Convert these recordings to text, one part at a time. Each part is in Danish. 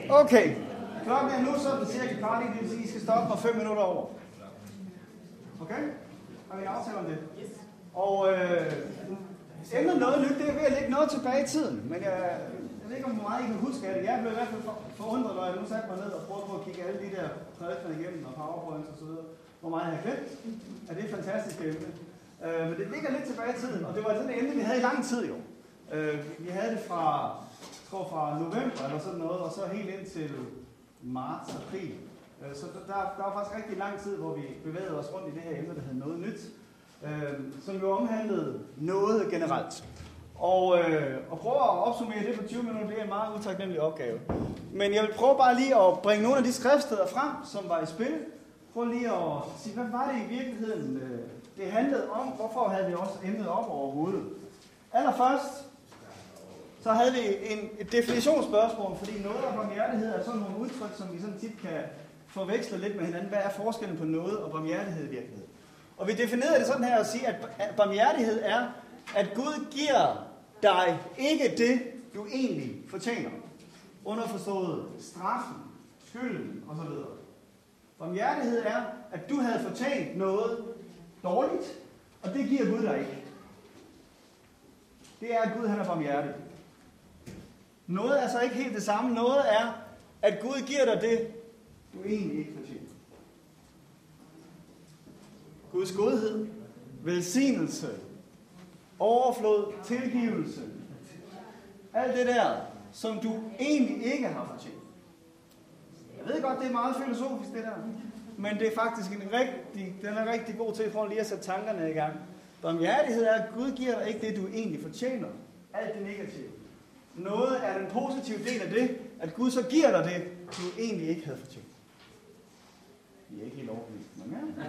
Okay, klokken er nu sådan cirka kvart, det vil sige, at I skal stoppe mig 5 minutter over. Okay? Har vi en aftale om det? Yes. Og emnet noget nyt, det er ved at lægge noget tilbage i tiden, men jeg ved ikke, hvor meget I kan huske af det. Jeg blev i hvert fald forundret, når jeg nu satte mig ned og prøvede på at kigge alle de der prædikener igennem og powerpoints og så videre. Hvor meget jeg har glemt af det fantastiske emne. Men det ligger lidt tilbage i tiden, og det var sådan et emne, vi havde i lang tid jo. Vi havde det fra november eller sådan noget, og så helt ind til marts, april. Så der var faktisk rigtig lang tid, hvor vi bevægede os rundt i det her emne, der hed noget nyt, som jo omhandlede noget generelt. Og prøve at opsummere det på 20 minutter, det er en meget utaknemmelig opgave. Men jeg vil prøve bare lige at bringe nogle af de skriftsteder frem, som var i spil. Prøv lige at sige, hvad var det i virkeligheden, det handlede om? Hvorfor havde vi også emnet op overhovedet? Allerførst, så havde vi et definitionsspørgsmål, fordi noget af barmhjertighed er sådan nogle udtryk, som vi sådan tit kan forveksle lidt med hinanden. Hvad er forskellen på noget og barmhjertighed i virkeligheden? Og vi definerede det sådan her at sige, at barmhjertighed er, at Gud giver dig ikke det, du egentlig fortjener. Underforstået straffen, skylden osv. Barmhjertighed er, at du havde fortjent noget dårligt, og det giver Gud dig ikke. Det er, at Gud han er barmhjertig. Noget er så ikke helt det samme. Noget er, at Gud giver dig det, du egentlig ikke fortjener. Guds godhed, velsignelse, overflod, tilgivelse. Alt det der, som du egentlig ikke har fortjent. Jeg ved godt, det er meget filosofisk det der. Men det er faktisk den er rigtig god til for lige at sætte tankerne i gang. Barmhjertighed er, at Gud giver dig ikke det, du egentlig fortjener. Alt det negative. Noget er den positive del af det, at Gud så giver dig det, du egentlig ikke havde fortjent. Vi er ikke helt overbevist, men ja.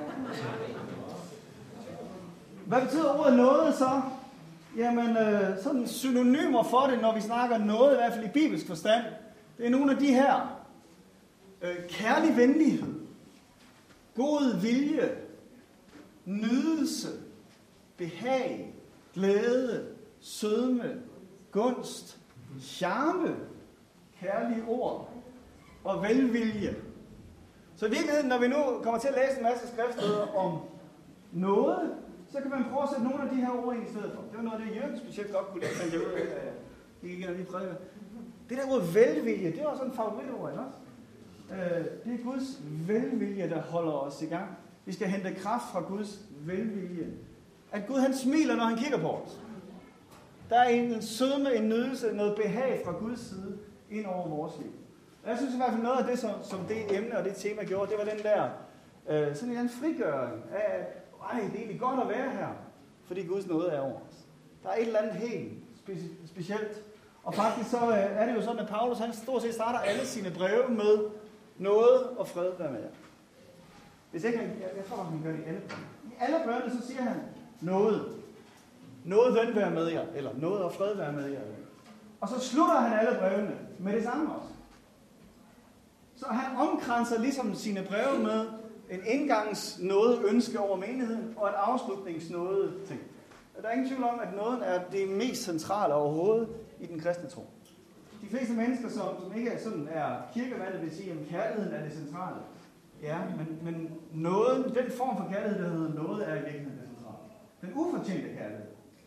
Hvad betyder ordet noget så? Jamen, sådan synonymer for det, når vi snakker noget, i hvert fald i bibelsk forstand, det er nogle af de her. Kærlig venlighed, god vilje, nydelse, behag, glæde, sødme, gunst, charme, kærlige ord og velvilje. Så i virkeligheden, når vi nu kommer til at læse en masse skriftsteder om noget, så kan man prøve at sætte nogle af de her ord ind i stedet for. Det var noget af det, Jørgen specielt godt kunne lide, ud af lige prædiker. Det der ord velvilje, det var sådan en favoritord, ikke også? Det er Guds velvilje, der holder os i gang. Vi skal hente kraft fra Guds velvilje. At Gud han smiler, når han kigger på os. Der er en sødme, en nydelse, noget behag fra Guds side ind over vores liv. Og jeg synes i hvert fald noget af det, som det emne og det tema gjorde, det var den der sådan en frigøring af, det er egentlig godt at være her, fordi Guds nåde er over os. Der er et eller andet helt specielt. Og faktisk så er det jo sådan, at Paulus han stort set starter alle sine breve med noget og fred være med jer. Hvis ikke jeg tror, han gør det i alle breve. I alle brevene så siger han noget. Noget ven være med jer, eller noget og fred være med jer. Og så slutter han alle brevene med det samme også. Så han omkranser ligesom sine breve med en indgangsnåde ønske over menigheden, og en afslutningsnåde ting. Der er ingen tvivl om, at nåden er det mest centrale overhovedet i den kristne tro. De fleste mennesker, som ikke er kirkevandte, vil sige, at kærligheden er det centrale. Ja, men nåden, den form for kærlighed, der hedder nåde, er i virkeligheden det centrale. Den ufortjente kærlighed.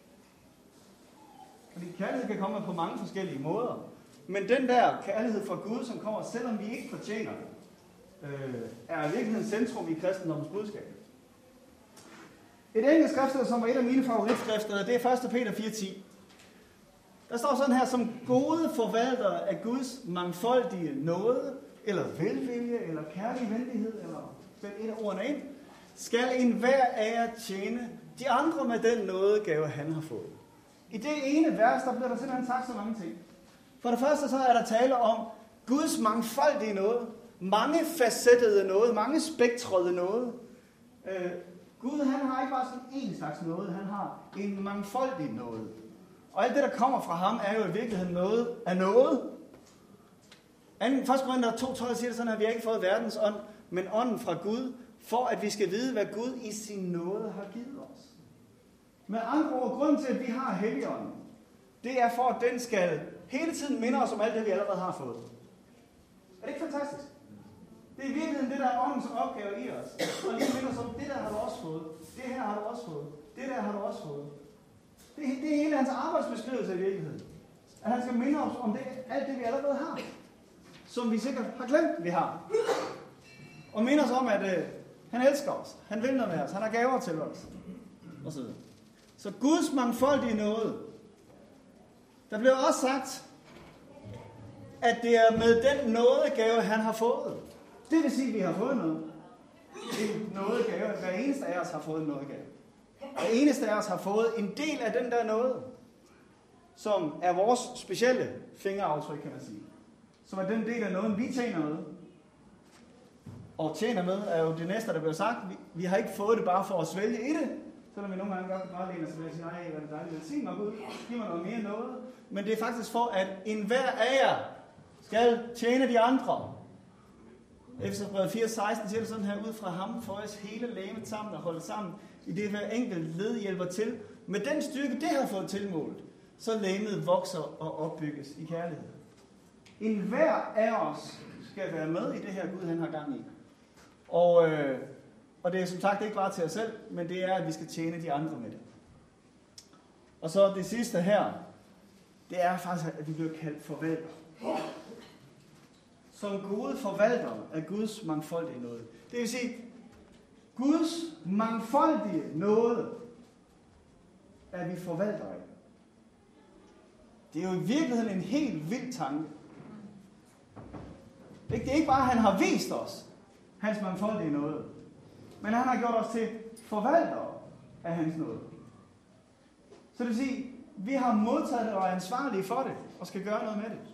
Fordi kærlighed kan komme på mange forskellige måder. Men den der kærlighed fra Gud, som kommer, selvom vi ikke fortjener det, er i virkeligheden centrum i kristendommens budskab. Et enkelt skriftsted, som var et af mine favoritskrifter, det er 1. Peter 4:10. Der står sådan her, som gode forvaltere af Guds mangfoldige nåde, eller velvilje, eller kærlig venlighed, eller sæt et af ordene ind, skal enhver af jer tjene de andre med den nådegave, han har fået. I det ene vers, der bliver der simpelthen sagt så mange ting. For det første så er der tale om Guds mangfoldige nåde, mange facettede nåde, mange spektrede nåde. Gud han har ikke bare sådan en slags nåde, han har en mangfoldig nåde. Og alt det, der kommer fra ham, er jo i virkeligheden noget af noget. 1. Korinther 2:12 siger det sådan, at vi har ikke fået verdens ånd, men ånden fra Gud, for at vi skal vide, hvad Gud i sin nåde har givet os. Med andre ord, grunden til, at vi har Helligånden, det er for, at den skal hele tiden minde os om alt det, vi allerede har fået. Er det ikke fantastisk? Det er i virkeligheden det, der er åndens opgave i os. Og lige minder som, det der har du også fået. Det her har du også fået. Det der har du også fået. Det er hele hans arbejdsbeskrivelse i virkeligheden. At han skal minde os om det, alt det, vi allerede har. Som vi sikkert har glemt, vi har. Og minde os om, at han elsker os. Han vil noget med os. Han har gaver til os. Og så videre. Så Guds mangfoldige nåde. Der blev også sagt, at det er med den nådegave, han har fået. Det vil sige, at vi har fået noget. En nådegave. Hver eneste af os har fået en nådegave. Hver eneste af os har fået en del af den der nåde, som er vores specielle fingeraftryk, kan man sige. Som er den del af nåden, vi tjener med. Og tjener med er jo det næste, der bliver sagt. Vi har ikke fået det bare for at svælge i det, selvom vi nogle gange godt kan bare læne os og sige, nej, hvad er det dejligt at sige mig Gud, giv mig noget mere noget. Men det er faktisk for, at enhver af jer skal tjene de andre. Efterbrevet 4:16 siger det sådan her, ud fra ham føjes hele legemet sammen og holde sammen, i det hver enkelt led hjælper til. Med den styrke, det har fået tilmålt, så legemet vokser og opbygges i kærlighed. Enhver af os skal være med i det her Gud, han har gang i. Og det er som sagt ikke bare til os selv, men det er, at vi skal tjene de andre med det. Og så det sidste her, det er faktisk, at vi bliver kaldt forvalter. Som gode forvaltere af Guds mangfoldige nåde. Det vil sige, Guds mangfoldige nåde er vi forvaltere af. Det er jo i virkeligheden en helt vild tanke. Det er ikke bare, at han har vist os hans mangfoldige nåde, men han har gjort os til forvaltere af hans nåde. Så det vil sige, at vi har modtaget det og er ansvarlige for det, og skal gøre noget med det.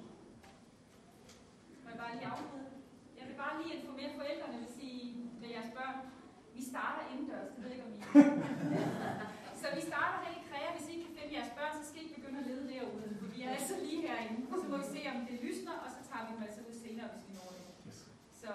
Jeg vil bare lige informere forældrene, vil sige med jeres børn, vi starter indendørs, det ved jeg ikke om I. Så vi starter her i Krea, hvis I kan finde jeres børn, så skal I ikke begynde at lede derude, for vi er altså lige herinde. Så må vi se, om det lysner, og så tager vi dem altså ud senere, hvis vi når det. Så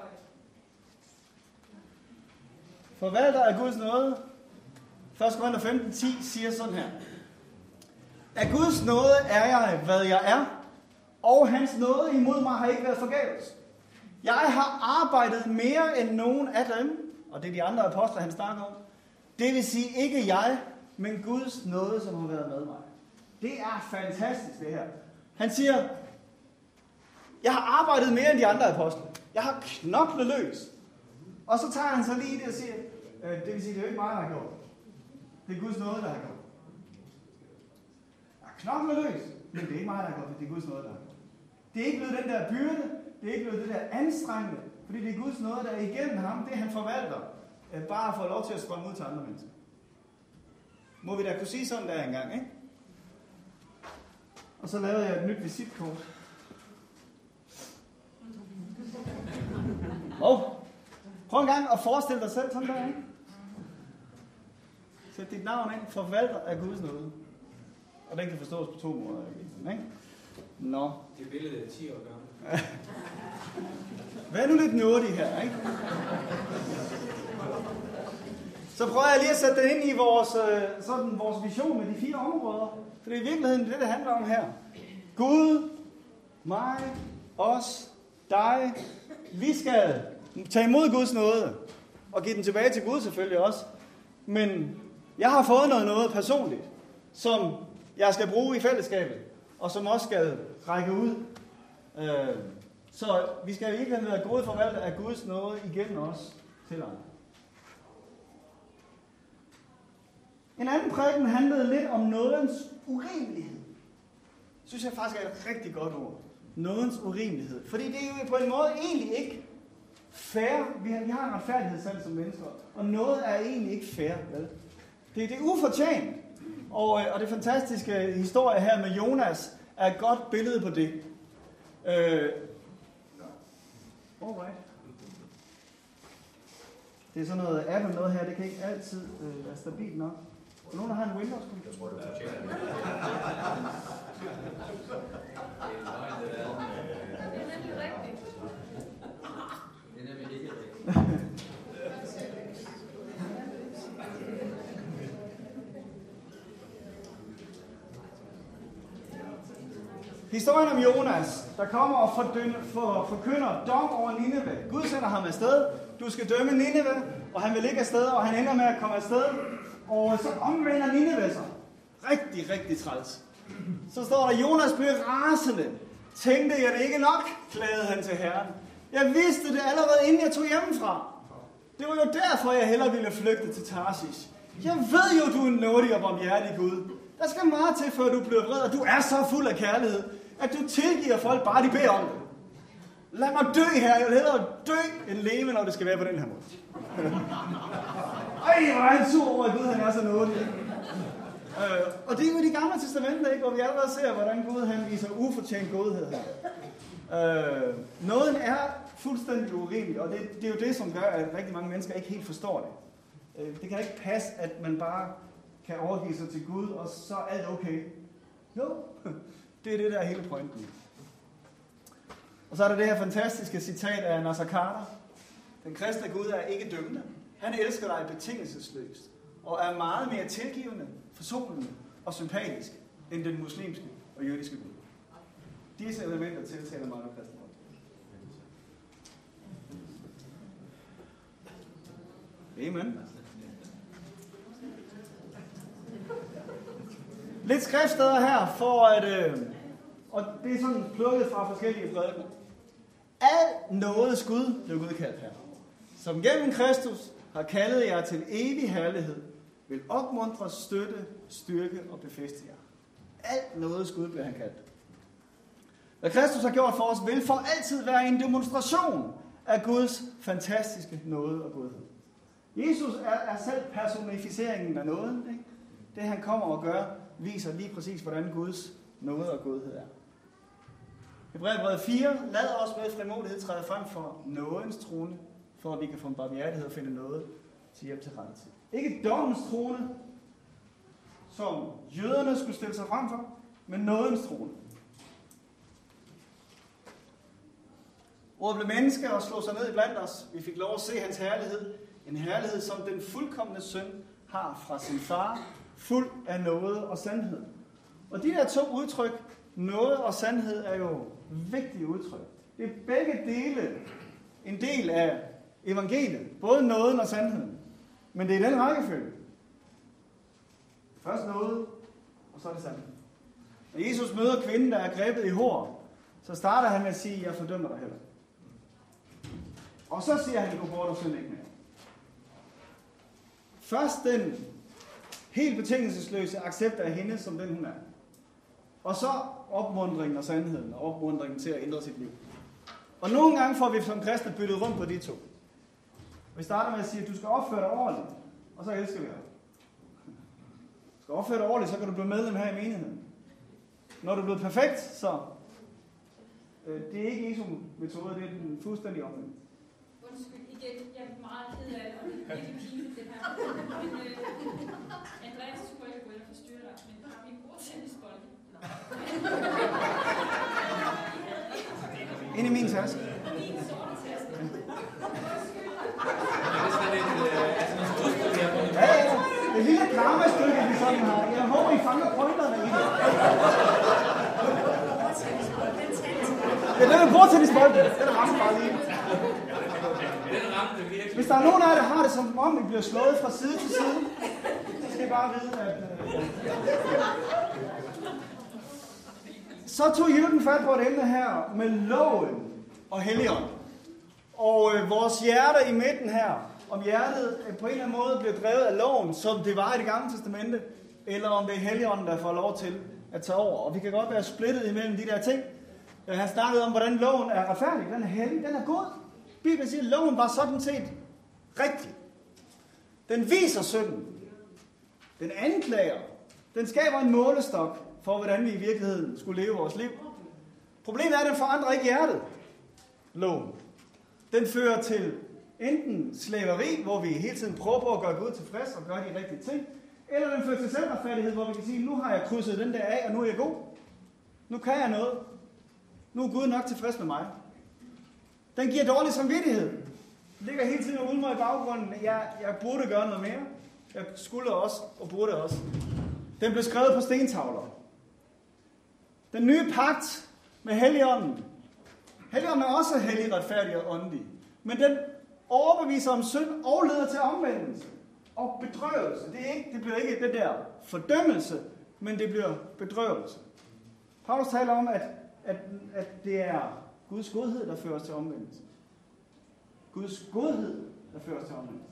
forvalter af Guds nåde. 1. Korinther 15:10 siger sådan her. Af Guds nåde er jeg, hvad jeg er, og hans nåde imod mig har ikke været forgæves. Jeg har arbejdet mere end nogen af dem, og det er de andre apostler, han snakker om. Det vil sige ikke jeg, men Guds nåde, som har været med mig. Det er fantastisk, det her. Han siger, jeg har arbejdet mere end de andre apostler. Jeg har knoklet løs. Og så tager han så lige det og siger, det vil sige, det er jo ikke mig, der har gjort. Det er Guds nåde, der har gjort. Jeg har knoklet løs, men det er ikke mig, der har gjort det. Det er Guds nåde, der har gjort. Det er ikke blevet den der byrde, det er ikke blevet det der anstrengende, fordi det er Guds nåde, der er igennem ham, det han forvalter, bare at få lov til at strømme ud til andre mennesker. Må vi da kunne sige sådan der engang, ikke? Og så lavede jeg et nyt visitkort. Prøv en gang at forestille dig selv sådan der, ikke? Sæt dit navn ind, forvalter af Guds nåde. Og den kan forstås på 2 måder, ikke? Nå. Det billede er 10 år gammel. Vær nu lidt nådig her, ikke? Så prøver jeg lige at sætte den ind i vores vision med de 4 områder. For det er i virkeligheden det handler om her. Gud, mig, os, dig. Vi skal tage imod Guds nåde. Og give den tilbage til Gud selvfølgelig også. Men jeg har fået noget personligt, som jeg skal bruge i fællesskabet. Og som også skal række ud. Så vi skal ikke være gode forvaltere af Guds nåde igennem os til andre. En anden prædiken handlede lidt om nådens urimelighed. Synes jeg faktisk er et rigtig godt ord. Nådens urimelighed. Fordi det er jo på en måde egentlig ikke fair. Vi har en retfærdighedssand som mennesker. Og noget er egentlig ikke fair. Vel? Det er ufortjent. Og det fantastiske historie her med Jonas er et godt billede på det. Alright. Det er sådan noget Apple noget her, det kan ikke altid være stabilt nok. Er nogen, der har en Windows-computer? Jeg tror, det er fortjent. det er nemlig rigtigt. Det er nemlig ikke rigtigt. Historien om Jonas, der kommer og forkynder dom over Nineve. Gud sender ham afsted. Du skal dømme Nineve, og han vil ikke afsted, og han ender med at komme afsted. Og så omvender Nineve sig. Rigtig, rigtig træls. Så står der, Jonas blev rasende. Tænkte jeg det ikke nok, klagede han til Herren. Jeg vidste det allerede, inden jeg tog hjemmefra. Det var jo derfor, jeg hellere ville flygte til Tarsis. Jeg ved jo, du er en nådig og barmhjertig Gud. Der skal meget til, før du bliver vred, og du er så fuld af kærlighed, at du tilgiver folk, bare de beder om det. Lad mig dø her. Jeg vil hellere dø end leve, når det skal være på den her måde. Ej, hvor er han sur over, at Gud han er så nådig. Og det er jo i de gamle testamenter, ikke? Hvor vi allerede ser, hvordan Gud han viser ufortjent godhed her. Nåden er fuldstændig urimelig, og det er jo det, som gør, at rigtig mange mennesker ikke helt forstår det. Det kan ikke passe, at man bare kan overgive sig til Gud, og så er alt okay. Jo, det er det, der er hele pointen. Og så er der det her fantastiske citat af Nasser Carter. Den kristne Gud er ikke dømmende. Han elsker dig betingelsesløst, og er meget mere tilgivende, forsonende og sympatisk, end den muslimske og jødiske Gud. Disse elementer tiltaler mig med kristne. Amen. Lidt skriftsteder her, for at, og det er sådan plukket fra forskellige prædikener. Al nådes Gud blev Gud kaldt her, som gennem Kristus har kaldet jer til evig herlighed, vil opmuntre, støtte, styrke og befæste jer. Al nådes Gud bliver han kaldt. Hvad Kristus har gjort for os, vil for altid være en demonstration af Guds fantastiske nåde og godhed. Jesus er selv personificeringen af nåden. Ikke? Det han kommer og gør, viser lige præcis, hvordan Guds nåde og godhed er. Hebræerbrevet 4. Lad os med frimodighed træde frem for nådens trone, for at vi kan få en barmhjertighed og finde noget til hjælp til rette tid. Ikke dommens trone, som jøderne skulle stille sig frem for, men nådens trone. Ordet blev menneske og slog sig ned iblandt os. Vi fik lov at se hans herlighed. En herlighed, som den fuldkomne søn har fra sin far, fuld af nåde og sandhed. Og de der to udtryk, nåde og sandhed, er jo vigtige udtryk. Det er begge dele en del af evangeliet. Både nåden og sandheden. Men det er den rækkefølge. Først nåde, og så er det sandhed. Når Jesus møder kvinden, der er grebet i hår, så starter han med at sige, jeg fordømmer dig heller. Og så siger han, gå bort og synd ikke mere. Først den helt betingelsesløse accept af hende, som den hun er. Og så opmuntringen og sandheden, og opmuntringen til at ændre sit liv. Og nogle gange får vi som kristne byttet rundt på de to. Vi starter med at sige, at du skal opføre dig ordentligt, og så elsker vi dig. Du skal opføre dig ordentligt, så kan du blive medlem her i menigheden. Når du er blevet perfekt, så det er ikke Jesu metode, det er den fuldstændig omvendt. Undskyld igen, jeg er meget ked af det, og det er virkelig pinligt det her. Men Andreas, du skulle ikke gå ind og forstyrre dig, men har vi bordtennisbold? Ind i min taske. Min sorte taske. Ja, det lille karma-stykke, vi sådan har. Jeg håber, I fanger pointerne i det. Ja, det er bordtennisbold. Den rammer bare lige. Hvis der er nogen af jer, der har det som om, I bliver slået fra side til side, så skal I bare vide, at... Så tog Jørgen fat på et emne her med loven og Helligånden. Og vores hjerte i midten her, om hjertet på en eller anden måde bliver drevet af loven, som det var i Det Gamle Testamente, eller om det er Helligånden, der får lov til at tage over. Og vi kan godt være splittet imellem de der ting. Han snakkede om, hvordan loven er retfærdig, den er hellig, den er god. Bibelen siger, at loven var sådan set rigtig. Den viser synden. Den anklager. Den skaber en målestok for, hvordan vi i virkeligheden skulle leve vores liv. Problemet er, at den forandrer ikke hjertet. Loven. Den fører til enten slaveri, hvor vi hele tiden prøver på at gøre Gud tilfreds og gøre de rigtige ting, eller den fører til selvretfærdighed, hvor vi kan sige, nu har jeg krydset den der af, og nu er jeg god. Nu kan jeg noget. Nu er Gud nok tilfreds med mig. Den giver dårlig samvittighed. Den ligger hele tiden ude mig i baggrunden. Jeg burde gøre noget mere. Jeg skulle også, og burde også. Den blev skrevet på stentavler. Den nye pagt med Helligånden. Helligånden er også hellig, retfærdig og åndelig. Men den overbeviser om synd og leder til omvendelse og bedrøvelse. Det bliver ikke det der fordømmelse, men det bliver bedrøvelse. Paulus taler om, at det er Guds godhed, der fører os til omvendelse. Guds godhed, der fører os til omvendelse.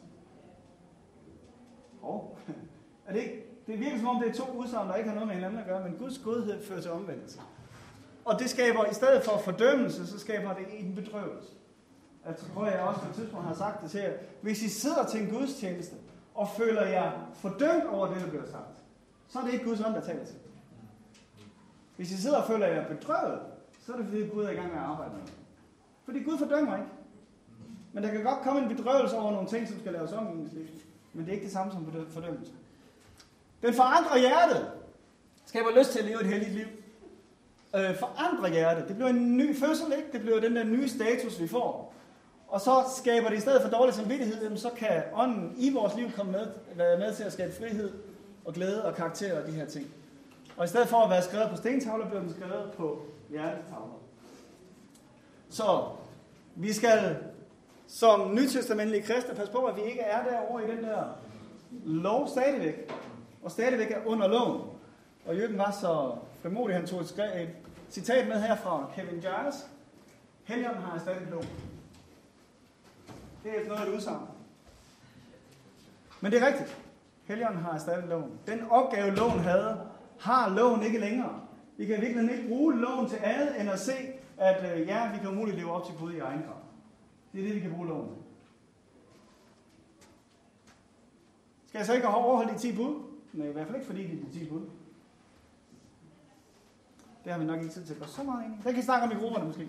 Det virker som om, det er to udsagn, der ikke har noget med hinanden at gøre, men Guds godhed fører til omvendelse. Og det skaber, i stedet for fordømmelse, så skaber det en bedrøvelse. Altså, tror jeg også på et tidspunkt har sagt det til jer. Hvis I sidder til en gudstjeneste, og føler jer fordømt over det, der bliver sagt, så er det ikke Guds ånd, der taler til. Hvis I sidder og føler jer bedrøvet, så er det fordi Gud er i gang med at arbejde med det. Fordi Gud fordømmer ikke. Men der kan godt komme en bedrøvelse over nogle ting, som skal laves om i ens liv. Men det er ikke det samme som fordømmelse. Den forandrer hjertet. Skaber lyst til at leve et helligt liv. Forandrer hjertet. Det bliver en ny fødsel, ikke? Det bliver den der nye status, vi får. Og så skaber det i stedet for dårlig samvittighed, så kan ånden i vores liv være med til at skabe frihed og glæde og karakter og de her ting. Og i stedet for at være skrevet på stentavler, bliver den skrevet på hjertetavler. Så vi skal som nytestamentlige kristne passe på, at vi ikke er derovre i den der lov stadigvæk. Og stadigvæk er under loven. Og Jørgen var så frimodig, han tog et citat med her fra Kevin Giles. Helligånden har erstattet loven. Det er noget af et udsagn. Men det er rigtigt. Helligånden har erstattet loven. Den opgave, loven havde, har loven ikke længere. Vi kan virkelig ikke bruge loven til andet, end at se, at vi kan umuligt leve op til Gud i egen kraft. Det er det, vi kan bruge loven til. Skal jeg så ikke overholde de 10 bud? Nej, i hvert fald ikke fordi det er de 10 bud. Det har vi nok ikke tid til at gå så meget ind i. Det kan vi snakke om i grupperne måske.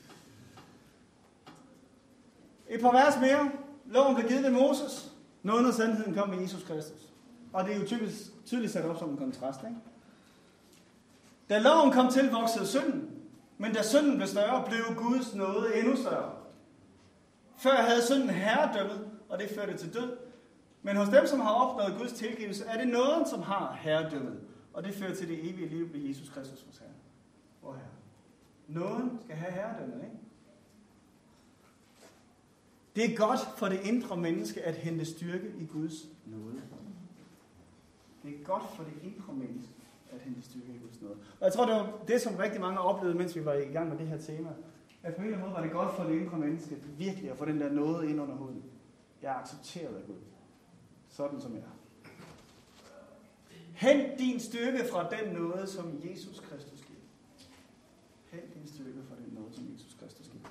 Et par vers mere. Loven blev givet ved Moses. Nåden og sandheden kom ved Jesus Kristus. Og det er jo tydeligt sat op som en kontrast, ikke? Da loven kom til, voksede synden. Men da synden blev større, blev Guds nåde endnu større. Før havde synden herredømmet, og det førte til død. Men hos dem, som har opnået Guds tilgivelse, er det nåden, som har herredømmet. Og det fører til det evige liv ved Jesus Kristus hos Herren. Hvor Herre? Nåden skal have herredømmet, ikke? Det er godt for det indre menneske at hente styrke i Guds nåde. Det er godt for det indre menneske at hente styrke i Guds nåde. Og jeg tror, det var det, som rigtig mange oplevede, mens vi var i gang med det her tema. At på en eller anden måde var det godt for det indre menneske virkelig at få den der nåde ind under huden. Jeg er accepteret af Gud. Sådan som jeg er. Hent din styrke fra den nåde, som Jesus Kristus giver. Hent din styrke fra den nåde, som Jesus Kristus giver.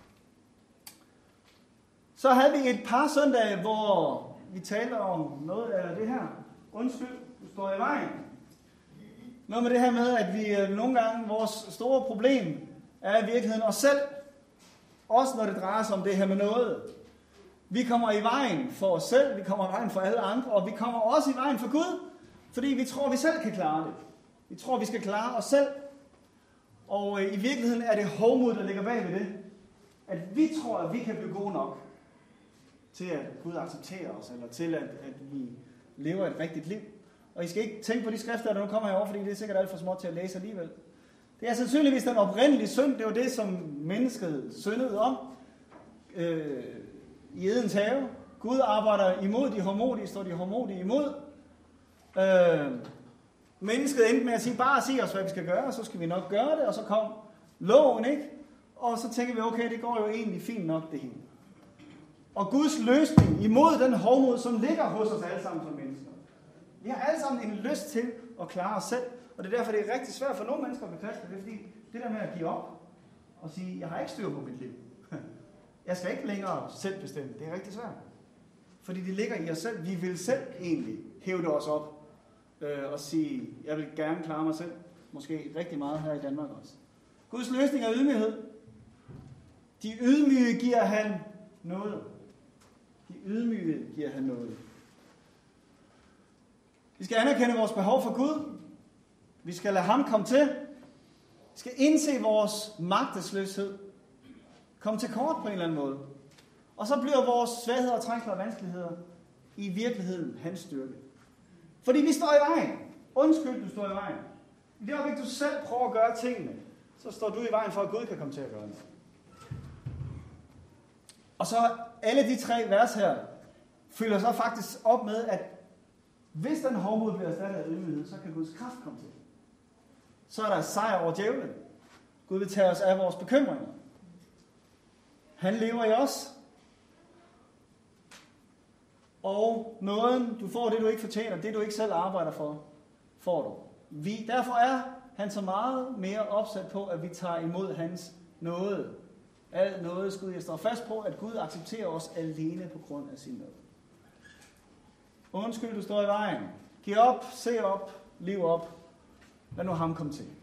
Så havde vi et par søndage, hvor vi talte om noget af det her. Undskyld, du står i vejen. Noget med det her med, at vi nogle gange, vores store problem er i virkeligheden os selv. Også når det drejer sig om det her med noget. Vi kommer i vejen for os selv, vi kommer i vejen for alle andre, og vi kommer også i vejen for Gud, fordi vi tror, vi selv kan klare det. Vi tror, vi skal klare os selv. Og i virkeligheden er det hovmod, der ligger bag ved det. At vi tror, at vi kan blive gode nok til, at Gud accepterer os, eller til, at vi lever et rigtigt liv. Og I skal ikke tænke på de skrifter, der nu kommer herover, fordi det er sikkert alt for småt til at læse alligevel. Det er sandsynligvis den oprindelige synd, det var det, som mennesket syndede om i Edens have. Gud arbejder imod de hårdmodige, står de hårdmodige imod. Mennesket endte med at sige, bare sig os, hvad vi skal gøre, og så skal vi nok gøre det, og så kom loven, ikke? Og så tænker vi, okay, det går jo egentlig fint nok, det hele. Og Guds løsning imod den hårdmod, som ligger hos os alle sammen som mennesker. Vi har alle sammen en lyst til at klare os selv, og det er derfor, det er rigtig svært for nogle mennesker at blive kristne. Det er fordi, det der med at give op og sige, jeg har ikke styr på mit liv. Jeg skal ikke længere selv bestemme. Det er rigtig svært. Fordi det ligger i os selv. Vi vil selv egentlig hævde os op og sige, jeg vil gerne klare mig selv. Måske rigtig meget her i Danmark også. Guds løsning er ydmyghed. De ydmyge giver han noget. De ydmyge giver han noget. Vi skal anerkende vores behov for Gud. Vi skal lade ham komme til. Vi skal indse vores magtesløshed. Komme til kort på en eller anden måde. Og så bliver vores svagheder, trængsler og vanskeligheder i virkeligheden hans styrke. Fordi vi står i vejen. Undskyld, du står i vejen. I det øjeblik, du selv prøver at gøre tingene så står du i vejen for, at Gud kan komme til at gøre noget. Og så alle de 3 vers her, fylder så faktisk op med, at hvis den hovmod bliver erstattet af ydmyghed, så kan Guds kraft komme til. Så er der sejr over djævlen. Gud vil tage os af vores bekymringer. Han lever i os. Og nåden, du får det, du ikke fortjener, det du ikke selv arbejder for, får du. Derfor er han så meget mere opsat på, at vi tager imod hans nåde. Al nåde, Gud. Jeg står fast på, at Gud accepterer os alene på grund af sin nåde. Undskyld, du står i vejen. Giv op, se op, liv op. Lad nu ham komme til.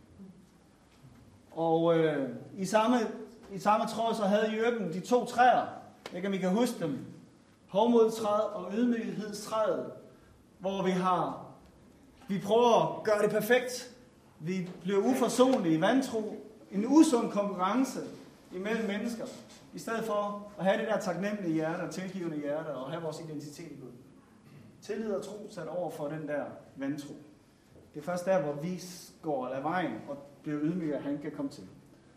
Og i samme tråd så havde Jørgen de 2 træer. Ikke om I kan huske dem. Hovmodstræet og ydmyghedstræet. Hvor vi prøver at gøre det perfekt. Vi bliver uforsonlige i vantro. En usund konkurrence imellem mennesker. I stedet for at have det der taknemmelige hjerte og tilgivende hjerte og have vores identitet i Gud. Tillid og tro sat over for den der vantro. Det er først der, hvor vi går af vejen og bliver ydmyge, at han kan komme til.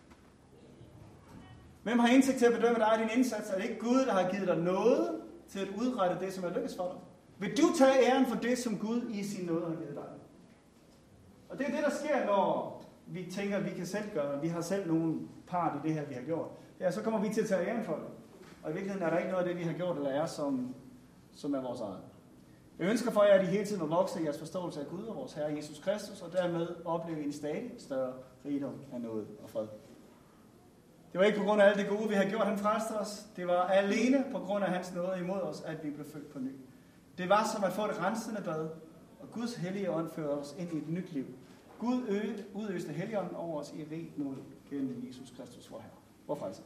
Hvem har indsigt til at bedømme dig i din indsats? Er det ikke Gud, der har givet dig noget til at udrette det, som er lykkes for dig? Vil du tage æren for det, som Gud i sin nåde har givet dig? Og det er det, der sker, når vi tænker, at vi kan selv gøre det. Vi har selv nogen part i det her, vi har gjort. Ja, så kommer vi til at tage æren for det. Og i virkeligheden er der ikke noget af det, vi har gjort eller er, som er vores eget. Jeg ønsker for jer, at I hele tiden må vokse i jeres forståelse af Gud og vores Herre Jesus Kristus, og dermed opleve en stadig større rigdom af nåde og fred. Det var ikke på grund af alt det gode, vi har gjort, han frelste os. Det var alene på grund af hans nåde imod os, at vi blev født på ny. Det var som at få et rensende bad, og Guds hellige ånd fører os ind i et nyt liv. Gud udøste helligånden over os i rigt nåde gennem Jesus Kristus, vor Herre. Hvor frelser?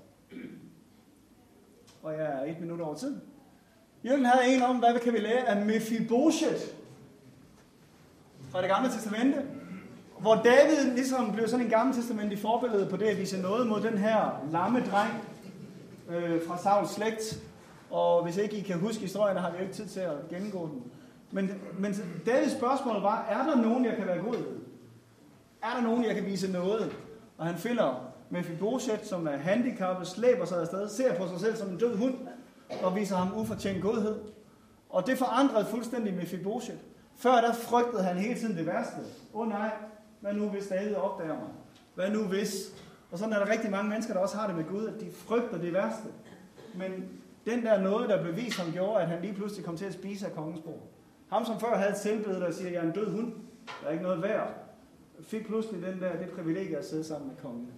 Og jeg er 1 minut over tiden. Jørgen havde en om, hvad kan vi lære af Mephibosheth fra det gamle testamente, hvor David ligesom blev sådan en gammel testamentlig forbillede på det at vise noget mod den her lamme dreng fra Sauls slægt. Og hvis ikke I kan huske historien, har vi jo ikke tid til at gennemgå den. Men Davids spørgsmål var, er der nogen, jeg kan være god ved? Er der nogen, jeg kan vise noget? Og han finder Mephibosheth, som er handicappet, slæber sig afsted, ser på sig selv som en død hund, og viser ham ufortjent godhed. Og det forandrede fuldstændig Mephibosheth. Før der frygtede han hele tiden det værste. Nej, hvad nu hvis David opdager mig? Hvad nu hvis? Og sådan er der rigtig mange mennesker, der også har det med Gud, at de frygter det værste. Men den der noget, der beviser ham, gjorde, at han lige pludselig kom til at spise af kongens bord. Ham, som før havde et selvbillede, der siger, at jeg er en død hund, der er ikke noget værd, fik pludselig det privilegie at sidde sammen med kongen.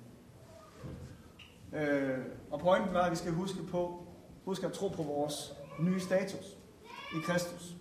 Og pointen var, at vi skal huske at tro på vores nye status i Kristus.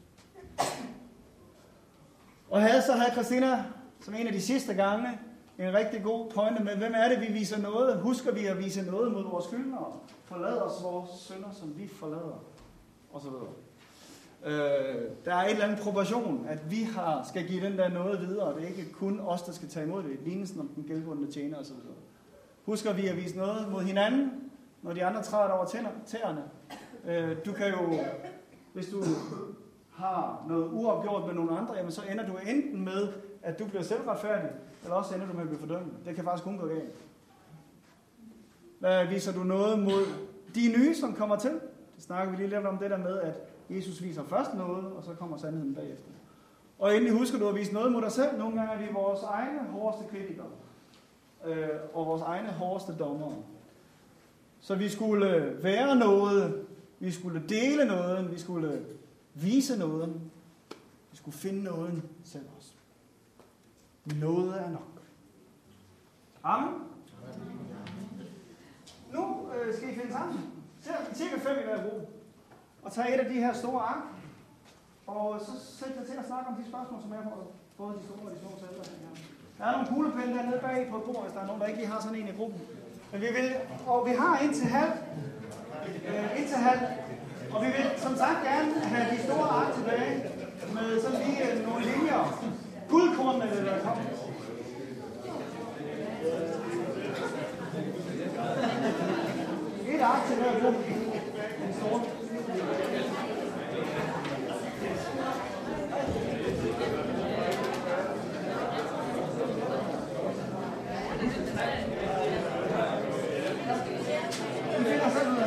Og så havde Christina, som en af de sidste gange, en rigtig god pointe med, hvem er det, vi viser noget? Husker vi at vise noget mod vores skyldnere? Forlad os vores synder, som vi forlader. Og så videre. Der er et eller andet proportion, at vi skal give den der noget videre. Det er ikke kun os, der skal tage imod det. Lignelsen om den gældbundne tjener og så videre. Husker vi at vise noget mod hinanden, når de andre træder over tæerne? Du kan jo, hvis du har noget uopgjort med nogle andre, jamen så ender du enten med, at du bliver selvretfærdig, eller også ender du med at blive fordømt. Det kan faktisk kun gå galt. Hvad viser du noget mod de nye, som kommer til? Det snakker vi lige lidt om det der med, at Jesus viser først noget, og så kommer sandheden bagefter. Og endelig husker du at vise noget mod dig selv. Nogle gange er vi vores egne hårdeste kritikere. Og vores egne hårdeste dommere. Så vi skulle være noget, vi skulle dele noget, vi skulle vise noget, vi skulle finde noget selv også. Noget er nok. Amen. Nu skal I finde sammen. Cirka 5 i hver gruppe. Og tage et af de her store ark. Og så sæt jer til at snakke om de spørgsmål, som er på både de store og de små sætter. Der er nogle kuglepinde dernede bag på bordet, hvis der er nogen, der ikke lige har sådan en i gruppen. Men vi har indtil halv. Og vi vil som sagt gerne have de store ark tilbage med sådan lige nogle linjer. Guldkornene vil der komme. Et ark til hver gruppe. Den store.